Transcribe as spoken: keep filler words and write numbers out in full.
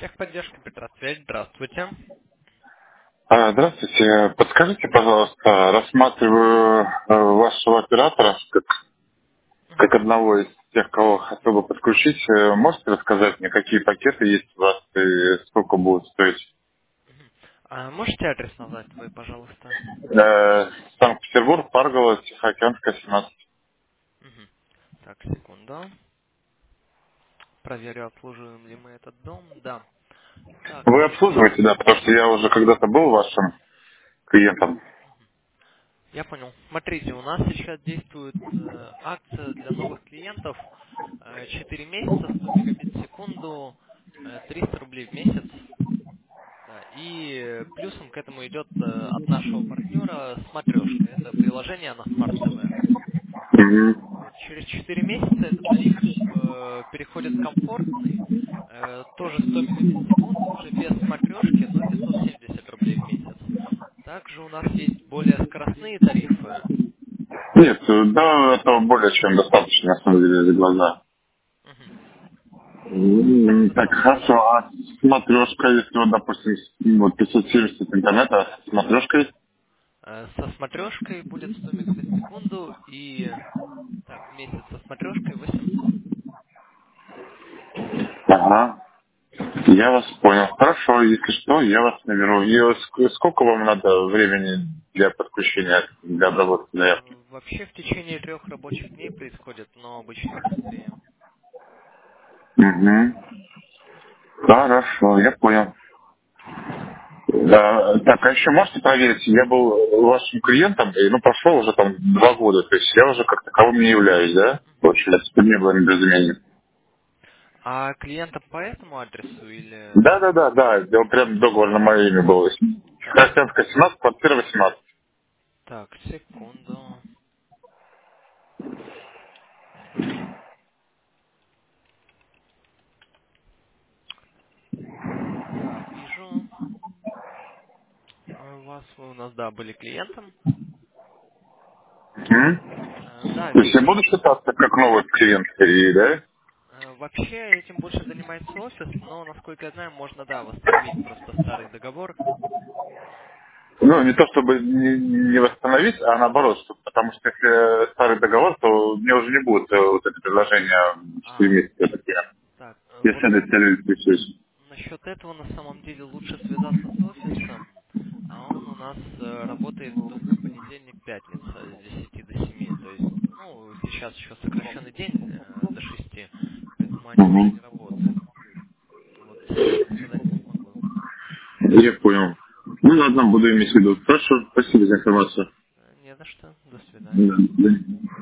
Техподдержка Петросвязь, здравствуйте. А, Здравствуйте. Подскажите, пожалуйста, рассматриваю э, вашего оператора как, как Мгм. одного из тех, кого хотел бы подключить. Э, Можете рассказать мне, какие пакеты есть у вас и сколько будут стоить? А можете адрес назвать свой, пожалуйста? Э, Санкт-Петербург, Паргола, Тихоокеанская, семнадцать. Мгм. Так, секунду. Проверю, обслуживаем ли мы этот дом. Да. Так, Вы сейчас. обслуживаете, да, потому что я уже когда-то был вашим клиентом. Я понял. Смотрите, у нас сейчас действует э, акция для новых клиентов. Э, четыре месяца, сто мегабит в секунду, э, триста рублей в месяц. Да, и э, плюсом к этому идет э, от нашего партнера смотрешка. Это приложение на Smart ти ви. Мгм. Вот, через четыре месяца этот тариф э, переходит в комфортный, э, тоже сто мегабит в секунду, уже без смотрешки, но пятьсот семьдесят рублей в месяц. Также у нас есть более скоростные тарифы. Нет, э, да, этого более чем достаточно, на самом деле, за глаза. Мгм. М, Тогда Так, смотрите, хорошо. А смотрешка, если вот, допустим, с- вот пятьсот семьдесят интернета, а с смотрешкой? э, со смотрешкой будет сто мегабит в секунду и так, месяц со смотрешкой восемьсот. Ага. Я вас понял. Хорошо, если что, я вас наберу. И ск- сколько вам надо времени для подключения, для обработки заявки? Э, Вообще в течение трех рабочих дней происходит, но обычно быстрее. Угу. Хорошо, я понял. Да, так, а еще можете проверить, я был вашим клиентом, и ну прошло уже там два года, то есть я уже как таковым не являюсь, да? Получается, чтобы не было недоразумений. А клиентам по этому адресу или... Да, да, да, да. Я прям договор на мое имя был. Так, Красянская семнадцать, квартира восемнадцать. так, секунду. Да, вижу. э, Вас вы у нас, да, были клиентом. Мгм. Э, Да, То есть я вижу. буду считаться как новый клиент, и, да? Э, Вообще этим больше занимается офис, но, насколько я знаю, можно, да, восстановить просто старый договор. Ну, не то чтобы не, не восстановить, а наоборот, что- потому что если старый договор, то мне уже не будет э, вот это предложение четыре А, месяца. такие. так, э, Если вот это целью интересуюсь. насчет этого на самом деле лучше связаться с офисом, а он у нас э, работает только понедельник-пятница с десяти до семи. То есть, ну, сейчас еще сокращенный день э, до шести, поэтому они уже не Угу. работают. Вот сейчас сказать не смогу. Я понял. Ну ладно, буду иметь в виду. Хорошо, спасибо за информацию. Э, Не за что. До Да, свидания. да.